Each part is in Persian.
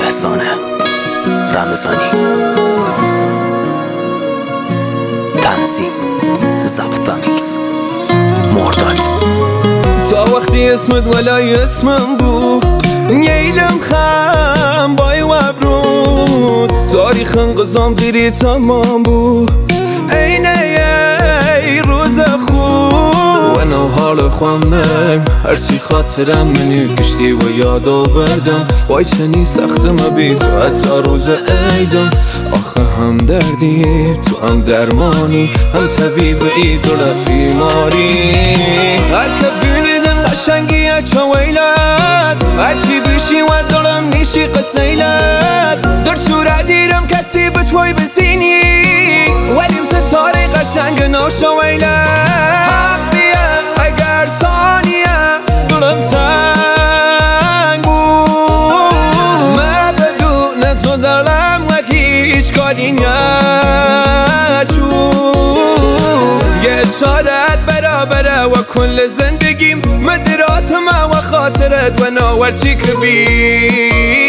احسان رمضانی، تنظیم، ضبط و میکس مرداد. تا وقتی اسمت ولای اسمم بود نیلم خم بای وبرود تاریخ انقضام دیری تمام بود اینه ای روز خوب و نو حال خوامم هرچی خاطرم منی کشتی و یادو بردم وای چنی سختم بی تو حتی روز ایدم آخه هم دردی تو هم درمانی هم طبیب ایدول بیماری هر که بینیدم قشنگیه چو ویلت هرچی بیشی و دلم نیشی قسیلت در صورت دیرم کسی به توی بزینی ولیم ستاره قشنگ نوشو ویلت حقیه اگر ثانیه دلم تنگ بود من بدون تو دلم و هیچ کاری نچود یه اشارت برابره و کل زندگیم مدرات ما و خاطرت و ناورچی کبیر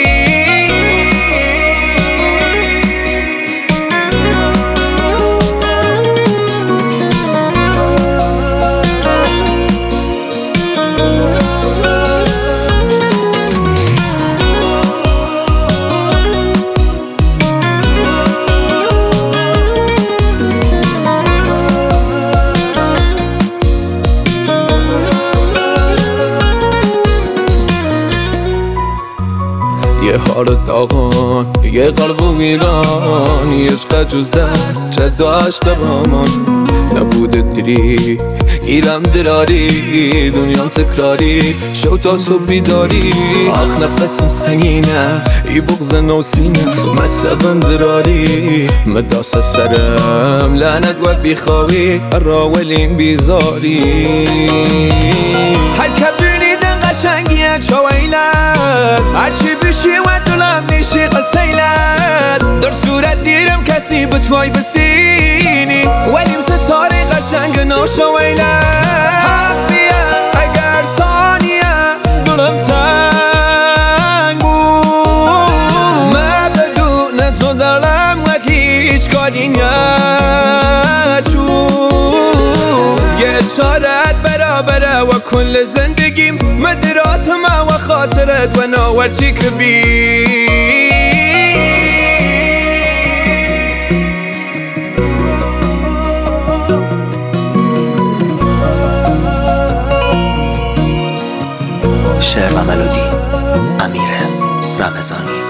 یه حال داغان یه قلب و ویران یه عشق جز در چه داشته با من نبوده دیری گیرم دراری دنیام تکراری شو تا صبح بیداری آخ نفسم سنگینه ای بغز نوسینه مصبم دراری مداس سرم لعنت و بیخواهی راولیم بیزاری هر که بینیدن قشنگیه چو ویلت هرچی بیشی و دلم نیشی قسیلت در صورت دیرم کسی به توی بسینی ولیم ستاره قشنگ نوشو ویلت حقیه اگر ثانیه دلم تنگ بود من بدون تو دلم و هیچ کاری نچود یه اشارت برابره و کل زندگیم مدرات ما و خاطرت و ناورچی کبیر شعر و ملودی امیر رمضانی.